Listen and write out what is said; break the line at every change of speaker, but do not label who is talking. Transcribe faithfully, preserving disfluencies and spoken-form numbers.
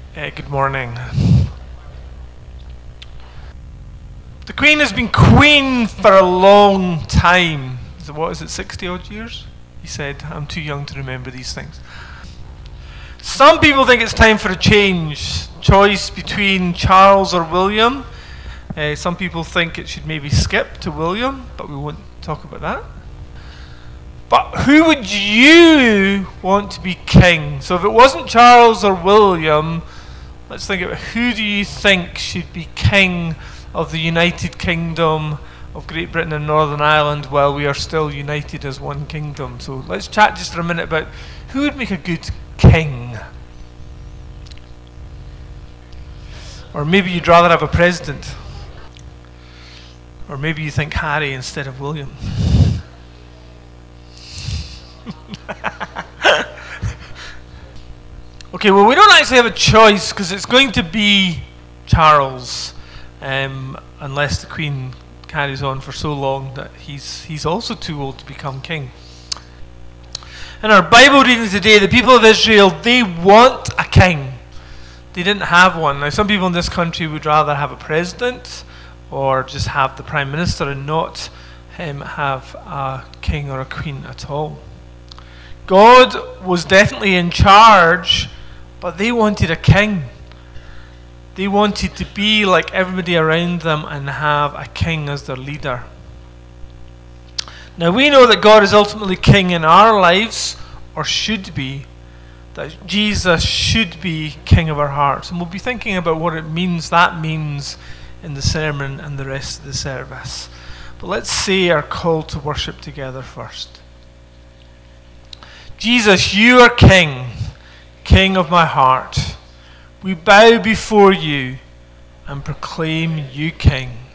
Uh, good morning. The Queen has been Queen for a long time. Is it, what is it, sixty odd years? He said, I'm too young to remember these things. Some people think it's time for a change. Choice between Charles or William. Uh, some people think it should maybe skip to William, but we won't talk about that. But who would you want to be king? So if it wasn't Charles or William, let's think about who do you think should be king of the United Kingdom of Great Britain and Northern Ireland while we are still united as one kingdom. So let's chat just for a minute about who would make a good king. Or maybe you'd rather have a president. Or maybe you think Harry instead of William. Okay, well, we don't actually have a choice because it's going to be Charles, um, unless the Queen carries on for so long that he's he's also too old to become king. In our Bible reading today, the people of Israel, they want a king. They didn't have one. Now, some people in this country would rather have a president or just have the prime minister and not um, have a king or a queen at all. God was definitely in charge, but they wanted a king. They wanted to be like everybody around them and have a king as their leader. Now we know that God is ultimately king in our lives, or should be, that Jesus should be king of our hearts. And we'll be thinking about what it means, that means in the sermon and the rest of the service. But let's say our call to worship together first. Jesus, you are king, king of my heart. We bow before you and proclaim you king.